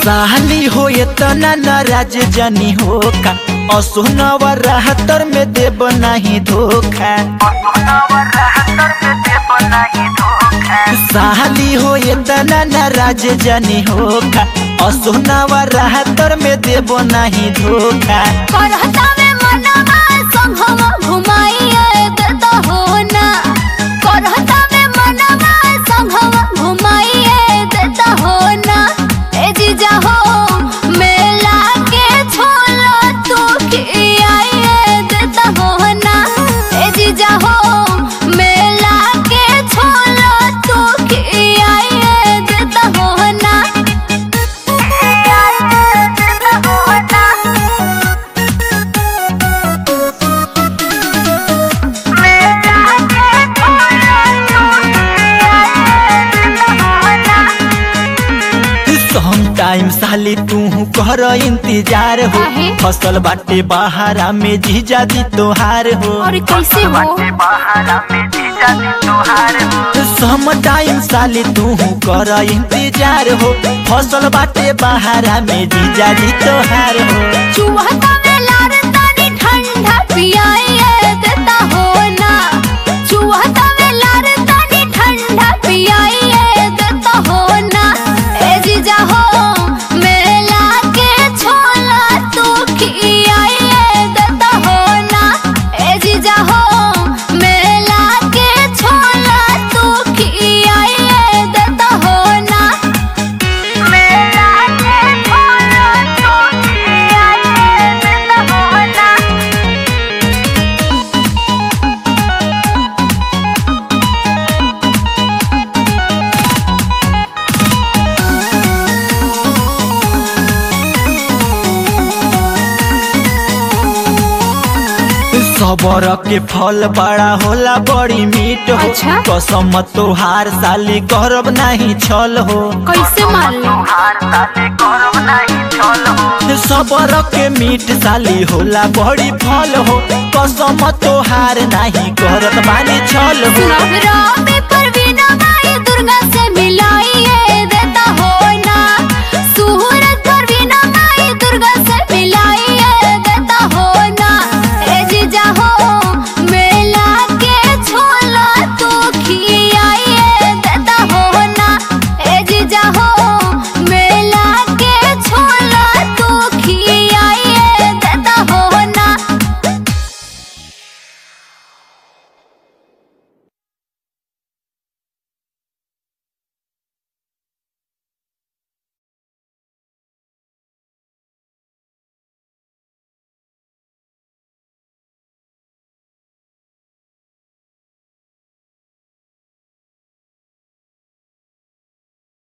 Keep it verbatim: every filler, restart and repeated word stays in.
साली हो इतना नाराज जनी हो का असुनवा राहतर में देव नहीं धोखा। साली हो इतना नाराज जनी हो का असुनवा राहतर में देव नहीं धोखा। घुमाइए देता हो ना करहता में मनवा संघवा घुमाइए देता हो ना। ए जीजा हो मेला के छोला तू खियाइए देता हो ना। ए जीजा हो मेला के छोला तू खियाइए देता हो ना। देता हो ना। टाइम साली तू कर इंतजार हो फसल बाटे बहारा में जीजा दी तोहार हो। और कैसे हो सम टाइम साली तू कर इंतजार हो फसल बाटे बहारा में जीजा दी तोहार हो। चुहता में लार तानी ठंडा पियाइए देता हो ना। चुहता में लार तानी ठंडा पियाइए देता हो ना। ए जीजा हो सबर के फल बड़ा होला बड़ी मीठ हो। अच्छा? कसम तोहार साली करब नहीं छल हो। कैसे मान लो सबर के मीठ साली होला बड़ी फल हो कसम तोहार नहीं करत